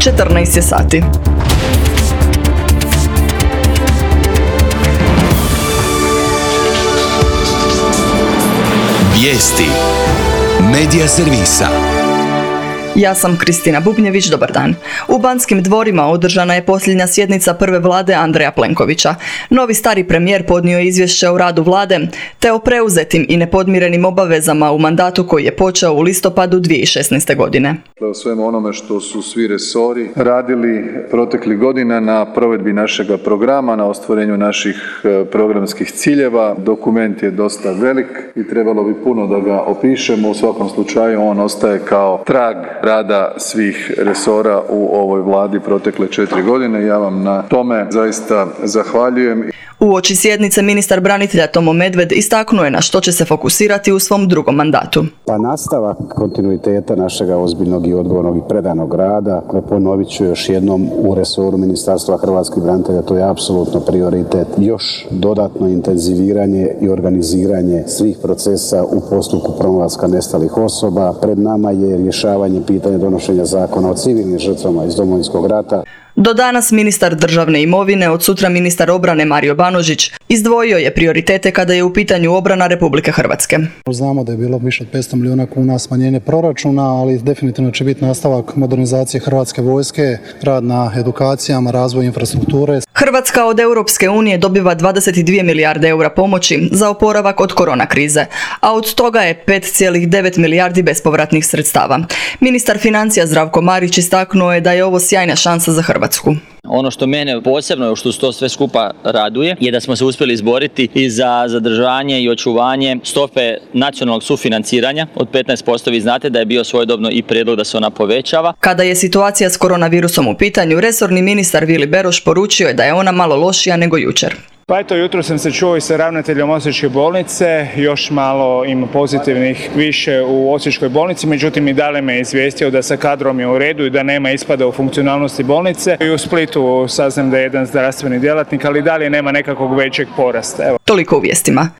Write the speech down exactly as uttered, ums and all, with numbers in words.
četrnaest je sati. Vijesti Medija servisa. Ja sam Kristina Bubnjević, dobar dan. U Banskim dvorima održana je posljednja sjednica prve vlade Andreja Plenkovića. Novi stari premijer podnio je izvješće o radu vlade, te o preuzetim i nepodmirenim obavezama u mandatu koji je počeo u listopadu dvije tisuće šesnaeste. godine. O svemu onome što su svi resori radili proteklih godina na provedbi našega programa, na ostvarenju naših programskih ciljeva. Dokument je dosta velik i trebalo bi puno da ga opišemo. U svakom slučaju on ostaje kao trag rada svih resora u ovoj vladi protekle četiri godine. Ja vam na tome zaista zahvaljujem. Uoči sjednice ministar branitelja Tomo Medved istaknuo je na što će se fokusirati u svom drugom mandatu. Pa nastavak kontinuiteta našega ozbiljnog i odgovornog i predanog rada. Ponovit ću još jednom, u resoru Ministarstva hrvatskih branitelja to je apsolutno prioritet. Još dodatno intenziviranje i organiziranje svih procesa u postupku pronalaska nestalih osoba. Pred nama je rješavanje pitanja donošenja zakona o civilnim žrtvama iz Domovinskog rata. Do danas ministar državne imovine, od sutra ministar obrane Mario Banožić izdvojio je prioritete kada je u pitanju obrana Republike Hrvatske. Znamo da je bilo više od petsto milijuna kuna smanjenje proračuna, ali definitivno će biti nastavak modernizacije Hrvatske vojske, rad na edukacijama, razvoj infrastrukture. Hrvatska od Europske unije dobiva dvadeset dvije milijarde eura pomoći za oporavak od korona krize, a od toga je pet zarez devet milijardi bespovratnih sredstava. Ministar financija Zdravko Marić istaknuo je da je ovo sjajna šansa za Hrvatsku. Ono što mene posebno, što to sve skupa raduje, je da smo se uspjeli izboriti i za zadržanje i očuvanje stope nacionalnog sufinanciranja od petnaest posto. Vi znate da je bio svojedobno i prijedlog da se ona povećava. Kada je situacija s koronavirusom u pitanju, resorni ministar Vili Beroš poručio je da je ona malo lošija nego jučer. Pa eto, jutro sam se čuo i sa ravnateljem Osječke bolnice, još malo ima pozitivnih više u Osječkoj bolnici, međutim i dalje me izvijestio da sa kadrom je u redu i da nema ispada u funkcionalnosti bolnice. I u Splitu saznam da je jedan zdravstveni djelatnik, ali dalje nema nekakvog većeg porasta. Evo. Toliko u vijestima.